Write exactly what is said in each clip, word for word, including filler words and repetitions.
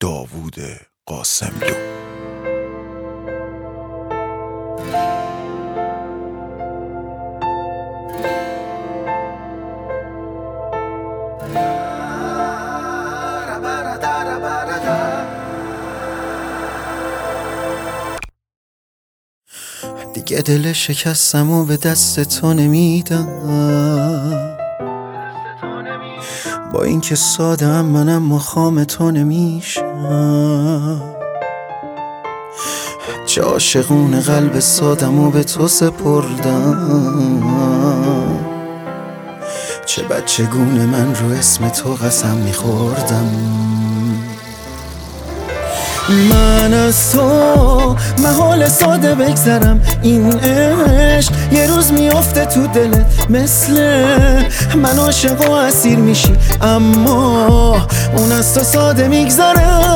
داوود قاسملو. دیگه دل شکستم و به دست تو نمیدم، با اینکه ساده ام منم مخام تو نمیشم. چه عاشقون قلب سادم و به تو سپردم، چه بچگونه من رو اسم تو قسم میخوردم. من از تو محال ساده بگذرم، این عشق یه روز میافته تو دلت، مثل من عاشق و اسیر میشی، اما اون از تو ساده میگذره.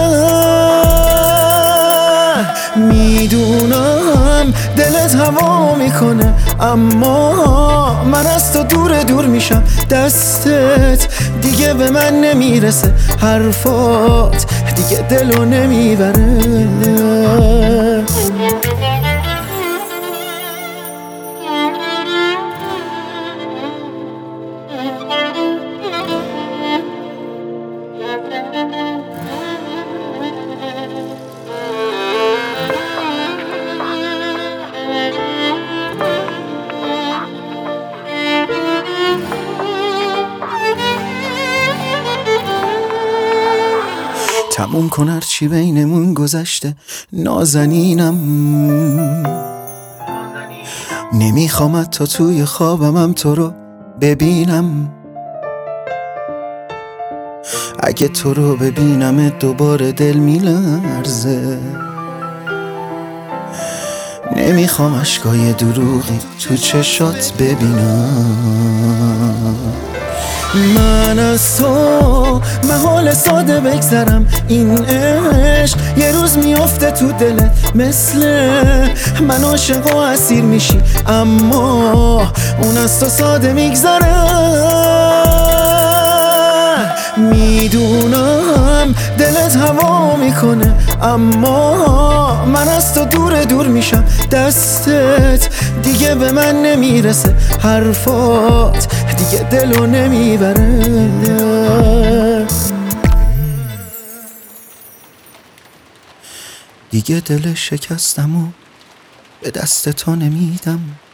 میدونم دلت هوا میکنه، اما من از تو دور دور میشم. دستت دیگه به من نمیرسه، حرفات دیگه دلو نمیبره. تموم کن هرچی بینمون گذشته، نازنینم. نمیخوام تا توی خوابمم تو رو ببینم. اگه تو رو ببینم دوباره دل میلرزه. نمیخوام اشکای دروغی تو چشات ببینم. من از تو محال ساده بگذرم، این عشق یه روز میافته تو دلت، مثل من عاشق و اسیر میشی، اما اون از تو ساده میگذره. میدونم دلت هوا میکنه، اما من از تو دور دور میشم. دستت دیگه به من نمیرسه، حرفات دیگه دلو نمیبره. دیگه دل شکستم و به دست تو نمیدم.